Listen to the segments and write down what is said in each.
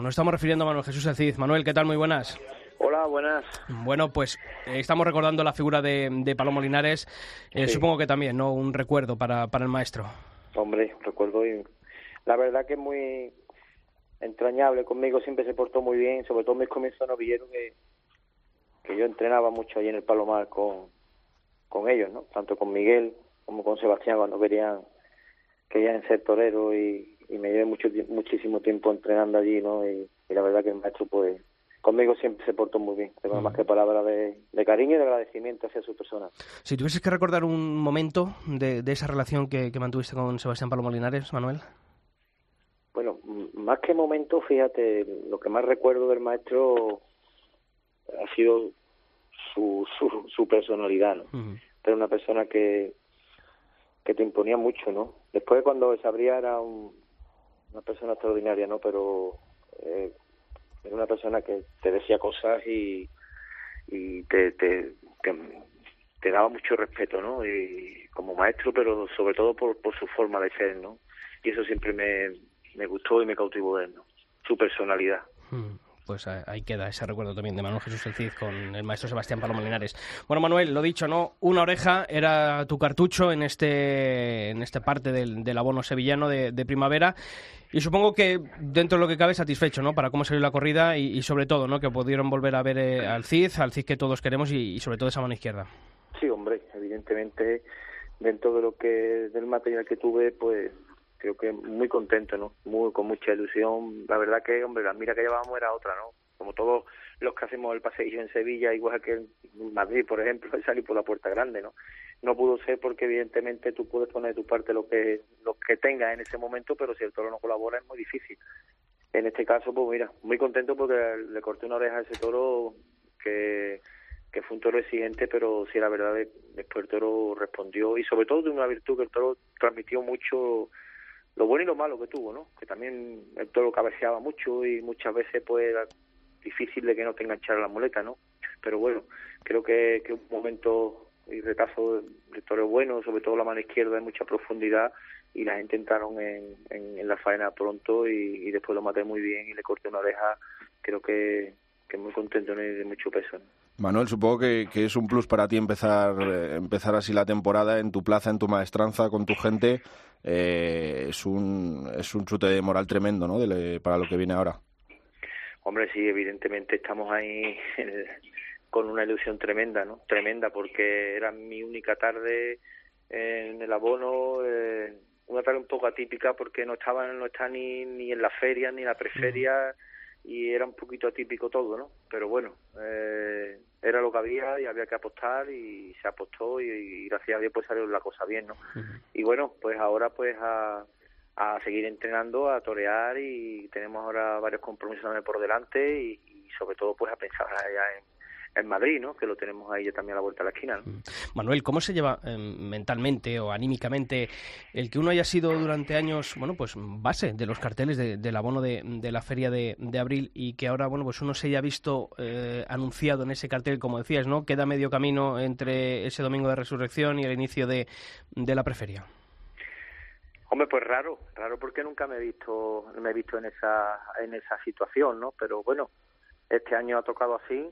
Nos estamos refiriendo a Manuel Jesús El Cid. Manuel, ¿qué tal? Muy buenas. Hola, buenas. Bueno, pues estamos recordando la figura de Palomo Linares. Sí. Supongo que también, ¿no? Un recuerdo para el maestro. Hombre, recuerdo y la verdad que es muy entrañable conmigo, siempre se portó muy bien, sobre todo en mis comienzos novilleros que yo entrenaba mucho allí en el Palomar con ellos, ¿no? Tanto con Miguel como con Sebastián cuando querían ser toreros y me llevé muchísimo tiempo entrenando allí, ¿no? Y la verdad que el maestro pues conmigo siempre se portó muy bien. Tengo más que palabras de cariño y de agradecimiento hacia su persona. Si tuvieses que recordar un momento de esa relación que mantuviste con Sebastián Palomo Linares, Manuel. Bueno, más que momento, fíjate, lo que más recuerdo del maestro ha sido su personalidad, ¿no? Era una persona que te imponía mucho, ¿no? Después cuando se abría era una persona extraordinaria, ¿no? Pero era una persona que te decía cosas y te daba mucho respeto, ¿no? Y como maestro, pero sobre todo por su forma de ser, ¿no? Y eso siempre me gustó y me cautivó de él, ¿no? Su personalidad. Pues ahí queda ese recuerdo también de Manuel Jesús El Cid con el maestro Sebastián Palomo Linares. Bueno, Manuel, lo dicho, ¿no? Una oreja era tu cartucho en esta parte del abono sevillano de primavera. Y supongo que dentro de lo que cabe satisfecho, ¿no? Para cómo salió la corrida y sobre todo, ¿no? Que pudieron volver a ver al Cid que todos queremos y sobre todo esa mano izquierda. Sí, hombre, evidentemente dentro de del material que tuve, pues creo que muy contento, ¿no? Con mucha ilusión. La verdad que, hombre, la mira que llevábamos era otra, ¿no? Como todos los que hacemos el paseillo en Sevilla, igual que en Madrid, por ejemplo, salir por la Puerta Grande, ¿no? No pudo ser porque evidentemente tú puedes poner de tu parte lo que tengas en ese momento, pero si el toro no colabora es muy difícil. En este caso, pues mira, muy contento porque le corté una oreja a ese toro que fue un toro exigente, pero sí, la verdad, después el toro respondió y sobre todo de una virtud que el toro transmitió mucho lo bueno y lo malo que tuvo, ¿no? Que también el toro cabeceaba mucho y muchas veces pues era difícil de que no te enganchara la muleta, ¿no? Pero bueno, creo que un momento y retazo de toro bueno, sobre todo la mano izquierda de mucha profundidad y la gente entraron en la faena pronto y después lo maté muy bien y le corté una oreja, creo que muy contento, ¿no? Y de mucho peso, ¿no? Manuel, supongo que es un plus para ti empezar así la temporada en tu plaza, en tu maestranza, con tu gente. Es un chute de moral tremendo, ¿no? Para lo que viene ahora. Hombre, sí, evidentemente estamos ahí con una ilusión tremenda, ¿no? Tremenda, porque era mi única tarde en el abono, una tarde un poco atípica porque no está ni en la feria ni en la preferia y era un poquito atípico todo, ¿no? Pero bueno, era lo que había y había que apostar y se apostó y gracias a Dios pues salió la cosa bien, ¿no? Y bueno, pues ahora pues a seguir entrenando, a torear y tenemos ahora varios compromisos también por delante y sobre todo pues a pensar allá en Madrid, ¿no? Que lo tenemos ahí ya también a la vuelta de la esquina, ¿no? Manuel, ¿cómo se lleva mentalmente o anímicamente el que uno haya sido durante años, bueno, pues base de los carteles del abono de la feria de abril y que ahora, bueno, pues uno se haya visto anunciado en ese cartel, como decías, ¿no? Queda medio camino entre ese domingo de resurrección y el inicio de la preferia. Hombre, pues raro porque nunca me he visto en esa situación, ¿no? Pero bueno, este año ha tocado así.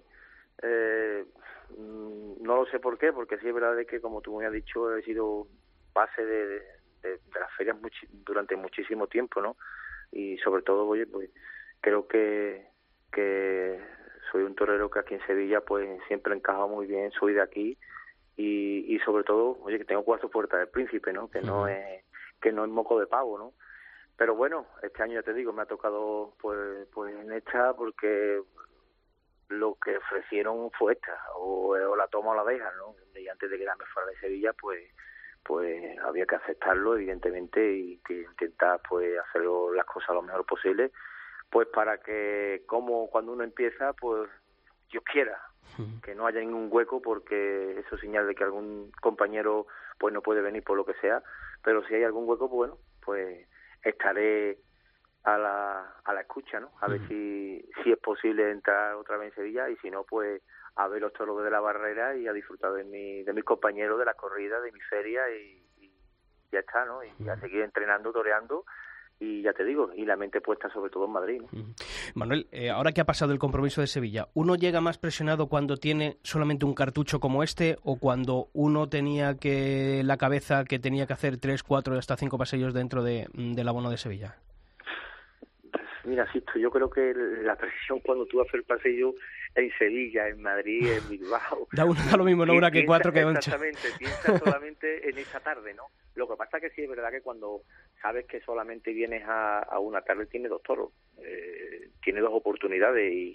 No lo sé por qué, porque sí es verdad de que, como tú me has dicho, he sido base de las ferias durante muchísimo tiempo, ¿no? Y sobre todo, oye, pues creo que soy un torero que aquí en Sevilla pues siempre encaja muy bien, soy de aquí y sobre todo, oye, que tengo 4 puertas del Príncipe, ¿no? Que no es moco de pavo, ¿no? Pero bueno, este año ya te digo, me ha tocado pues en esta porque lo que ofrecieron fue esta, o la toma o la deja, ¿no? Y antes de quedarme fuera de Sevilla, pues había que aceptarlo, evidentemente, y que intentar pues hacer las cosas lo mejor posible, pues para que, como cuando uno empieza, pues Dios quiera, que no haya ningún hueco, porque eso es señal de que algún compañero pues no puede venir por lo que sea, pero si hay algún hueco, bueno, pues estaré a la escucha, ¿no? A ver si es posible entrar otra vez en Sevilla y si no, pues a ver los toros de la barrera y a disfrutar de mis compañeros, de la corrida, de mi feria y ya está, ¿no? Y a seguir entrenando, toreando y ya te digo, y la mente puesta sobre todo en Madrid, ¿no? Manuel, ahora que ha pasado el compromiso de Sevilla, ¿uno llega más presionado cuando tiene solamente un cartucho como este o cuando uno tenía la cabeza que tenía que hacer 3, 4 hasta 5 pasillos dentro del abono de Sevilla? Mira, Sisto, yo creo que la presión cuando tú haces el pasillo en Sevilla, en Madrid, en Bilbao... Da lo mismo, no una que 4 que 8. Exactamente, piensa solamente en esa tarde, ¿no? Lo que pasa es que sí es verdad que cuando sabes que solamente vienes a una tarde, tienes 2 toros, tienes 2 oportunidades y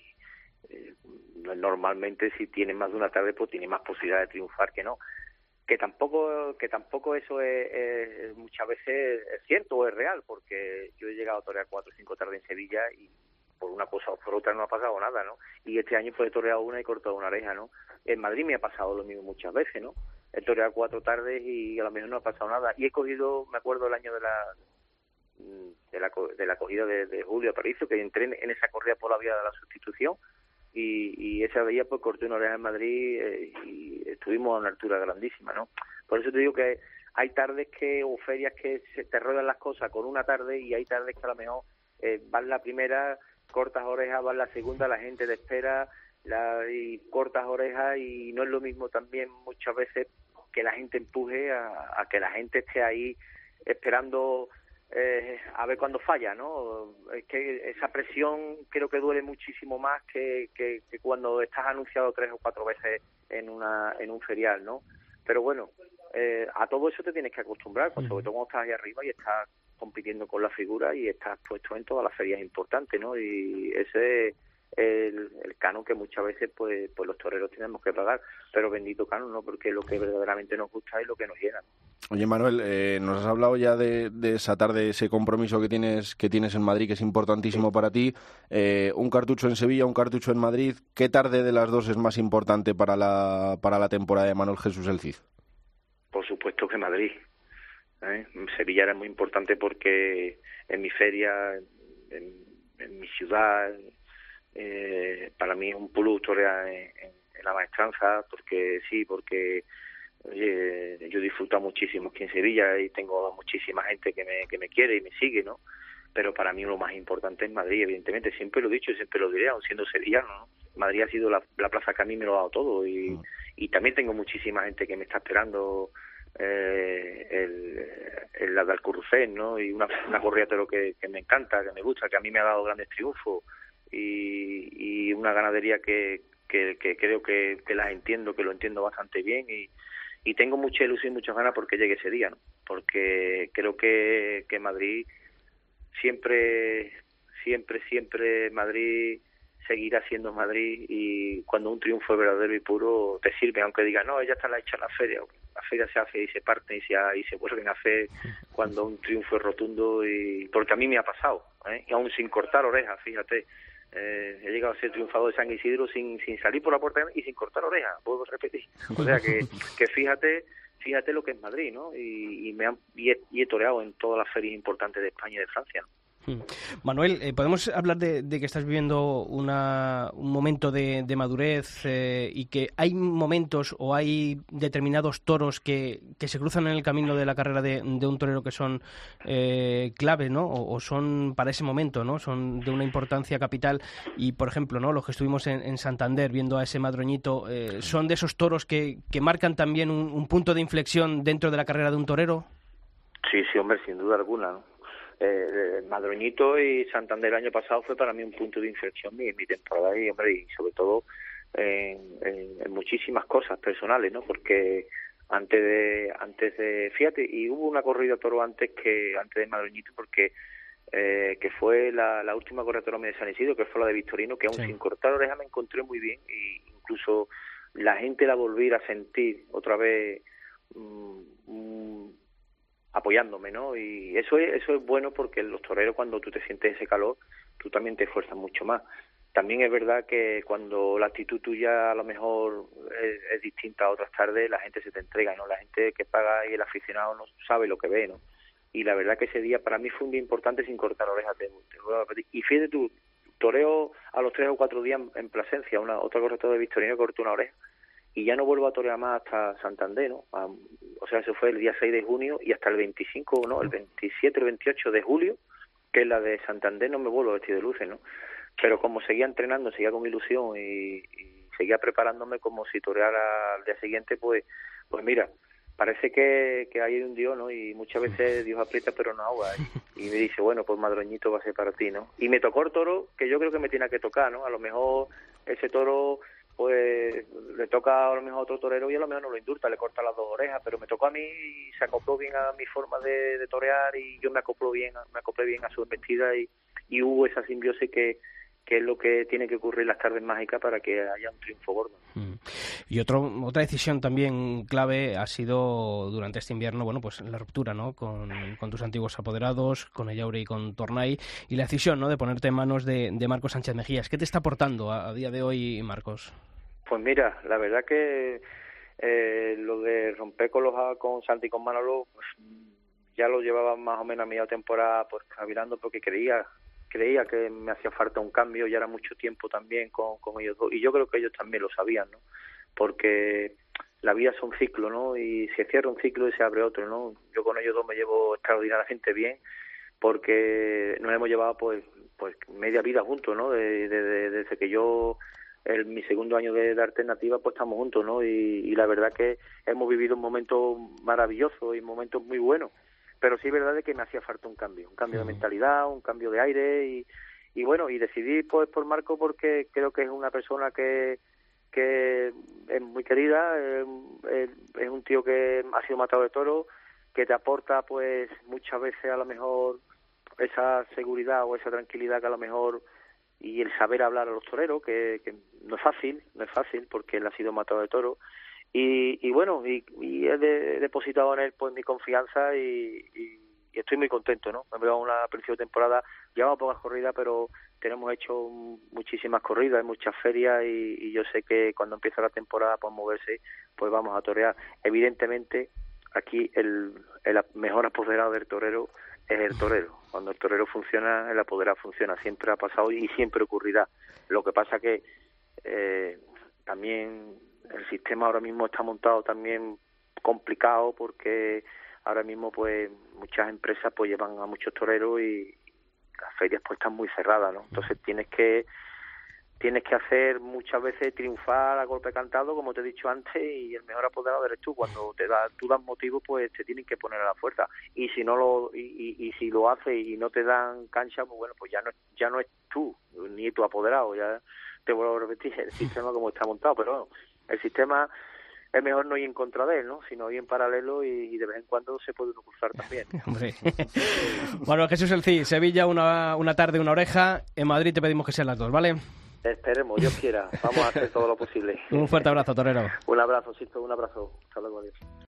normalmente si tienes más de una tarde, pues tienes más posibilidad de triunfar que no. Que tampoco eso es muchas veces es cierto o es real, porque yo he llegado a torear 4 o 5 tardes en Sevilla y por una cosa o por otra no ha pasado nada, ¿no? Y este año pues he toreado una y cortado una oreja, ¿no? En Madrid me ha pasado lo mismo muchas veces, ¿no? He toreado 4 tardes y a lo mejor no ha pasado nada. Y he cogido, me acuerdo el año de la cogida de Julio Aparicio, que entré en esa corrida por la vía de la sustitución, y ese día pues corté una oreja en Madrid y estuvimos a una altura grandísima, ¿no? Por eso te digo que hay tardes o ferias que se te ruedan las cosas con una tarde, y hay tardes que a lo mejor vas la primera, cortas orejas, vas la segunda, la gente te espera y cortas orejas, y no es lo mismo también muchas veces que la gente empuje a que la gente esté ahí esperando a ver cuándo falla, ¿no? Es que esa presión creo que duele muchísimo más que cuando estás anunciado 3 o 4 veces en un ferial, ¿no? Pero bueno, a todo eso te tienes que acostumbrar, sobre todo cuando estás ahí arriba y estás compitiendo con la figura y estás puesto en todas las ferias importantes, ¿no? Y ese es el canon que muchas veces pues los toreros tenemos que pagar, pero bendito canon, ¿no? Porque es lo que verdaderamente nos gusta y lo que nos llena. Oye, Manuel, nos has hablado ya de esa tarde, ese compromiso que tienes en Madrid, que es importantísimo para ti. Un cartucho en Sevilla, un cartucho en Madrid. ¿Qué tarde de las dos es más importante para la temporada de Manuel Jesús el Cid? Por supuesto que Madrid. Sevilla era muy importante porque en mi feria, en mi ciudad, para mí es un plus torear en la maestranza, porque oye, yo disfruto muchísimo aquí en Sevilla y tengo muchísima gente que me quiere y me sigue, ¿no? Pero para mí lo más importante es Madrid, evidentemente, siempre lo he dicho y siempre lo diré, aun siendo sevillano, ¿no? Madrid ha sido la plaza que a mí me lo ha dado todo, y también tengo muchísima gente que me está esperando la de Alcurrucén, ¿no? Y una corrida de lo que me encanta, que me gusta, que a mí me ha dado grandes triunfos, y una ganadería que creo que las entiendo, que lo entiendo bastante bien, y tengo mucha ilusión y muchas ganas porque llegue ese día, ¿no? Porque creo que Madrid siempre Madrid seguirá siendo Madrid, y cuando un triunfo es verdadero y puro te sirve, aunque digas no, ya está hecha la feria se hace y se parte y se vuelven a hacer cuando un triunfo es rotundo, y porque a mí me ha pasado, y aún sin cortar orejas, fíjate. He llegado a ser triunfador de San Isidro sin salir por la puerta y sin cortar orejas, puedo repetir. O sea que fíjate lo que es Madrid, ¿no? Y he toreado en todas las ferias importantes de España y de Francia, ¿no? Manuel, ¿podemos hablar de que estás viviendo un momento de madurez y que hay momentos o hay determinados toros que se cruzan en el camino de la carrera de un torero que son clave, ¿no? O son para ese momento, ¿no? Son de una importancia capital, y por ejemplo, ¿no? Los que estuvimos en Santander viendo a ese madroñito, ¿son de esos toros que marcan también un punto de inflexión dentro de la carrera de un torero? Sí, hombre, sin duda alguna, ¿no? Madroñito y Santander el año pasado fue para mí un punto de inflexión en mi temporada, y hombre, y sobre todo en muchísimas cosas personales, ¿no? Porque antes de fíjate, y hubo una corrida de toro antes de Madroñito, porque que fue la última corrida de toro de San Isidro, que fue la de Victorino, que aún sin cortar oreja me encontré muy bien, y incluso la gente la volví a sentir otra vez apoyándome, ¿no? Y eso es bueno, porque los toreros, cuando tú te sientes ese calor, tú también te esfuerzas mucho más. También es verdad que cuando la actitud tuya a lo mejor es distinta a otras tardes, la gente se te entrega, ¿no? La gente que paga y el aficionado no sabe lo que ve, ¿no? Y la verdad que ese día para mí fue un día importante sin cortar orejas, te vuelvo a repetir. Y fíjate tú, toreo a los 3 o 4 días en Plasencia, otra correctora de Victorino, cortó una oreja, y ya no vuelvo a torear más hasta Santander, ¿no? O sea, eso fue el día 6 de junio y hasta el 25, ¿no? El 27, el 28 de julio que la de Santander no me vuelvo a vestir de luces, ¿no? Pero como seguía entrenando, seguía con ilusión y seguía preparándome como si toreara al día siguiente, pues mira, parece que hay un Dios, ¿no? Y muchas veces Dios aprieta pero no ahoga, ¿eh? Y me dice, bueno, pues Madroñito va a ser para ti, ¿no? Y me tocó el toro que yo creo que me tiene que tocar, ¿no? A lo mejor ese toro, pues le toca a lo mejor a otro torero y a lo mejor no lo indulta, le corta las dos orejas, pero me tocó a mí y se acopló bien a mi forma de torear y yo me acoplé bien a su embestida y hubo esa simbiosis que es lo que tiene que ocurrir las tardes mágicas para que haya un triunfo gordo. Y otra decisión también clave ha sido durante este invierno, bueno, pues la ruptura, ¿no? Con tus antiguos apoderados, con Ellaure y con Tornay, y la decisión, ¿no?, de ponerte en manos de Marcos Sánchez Mejías. ¿Qué te está aportando a día de hoy, Marcos? Pues mira, la verdad que lo de romper con Santi y con Manolo, pues ya lo llevaba más o menos a media temporada, pues cavilando, porque creía que me hacía falta un cambio, ya era mucho tiempo también con ellos dos, y yo creo que ellos también lo sabían, ¿no? Porque la vida es un ciclo, ¿no? Y se cierra un ciclo y se abre otro, ¿no? Yo con ellos dos me llevo extraordinariamente bien, porque nos hemos llevado pues media vida juntos, ¿no? Desde que yo, mi segundo año de alternativa, pues estamos juntos, ¿no? Y la verdad que hemos vivido un momento maravilloso y momentos muy buenos. Pero sí es verdad de que me hacía falta un cambio de mentalidad, un cambio de aire y bueno, y decidí pues por Marco porque creo que es una persona que es muy querida, es un tío que ha sido matado de toro, que te aporta pues muchas veces a lo mejor esa seguridad o esa tranquilidad que a lo mejor, y el saber hablar a los toreros, que no es fácil porque él ha sido matado de toro. Y bueno, y he depositado en él pues mi confianza y estoy muy contento, ¿no? Me he pegado una principio de temporada, llevamos pocas corridas, pero tenemos hecho muchísimas corridas, hay muchas ferias y yo sé que cuando empieza la temporada pues moverse, pues vamos a torear. Evidentemente, aquí el mejor apoderado del torero es el torero. Cuando el torero funciona, el apoderado funciona. Siempre ha pasado y siempre ocurrirá. Lo que pasa que también el sistema ahora mismo está montado también complicado porque ahora mismo pues muchas empresas pues llevan a muchos toreros y las ferias pues están muy cerradas, ¿no? Entonces tienes que hacer muchas veces triunfar a golpe cantado, como te he dicho antes, y el mejor apoderado eres tú. Cuando tú das motivo, pues te tienen que poner a la fuerza. Y si no si lo haces y no te dan cancha, pues bueno, pues ya no es tú ni tu apoderado. Ya te vuelvo a repetir el sistema como está montado, pero bueno, el sistema es mejor no ir en contra de él, ¿no? Sino ir en paralelo y de vez en cuando se puede cruzar también. Hombre. Bueno, Jesús El Cid, Sevilla una tarde, una oreja. En Madrid te pedimos que sean las dos, ¿vale? Esperemos, Dios quiera. Vamos a hacer todo lo posible. Un fuerte abrazo, torero. Un abrazo, Sisto, un abrazo. Hasta luego, adiós.